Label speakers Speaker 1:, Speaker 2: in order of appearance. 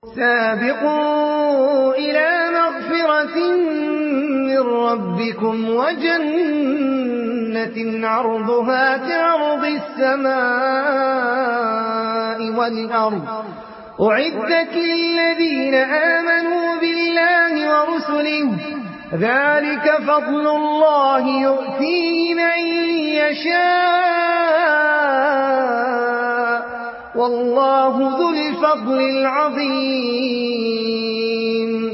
Speaker 1: سابقوا إلى مغفرة من ربكم وجنة عرضها كعرض السماء والأرض أعدت للذين آمنوا بالله ورسله ذلك فضل الله يؤتيه من يشاء والله ذو الفضل العظيم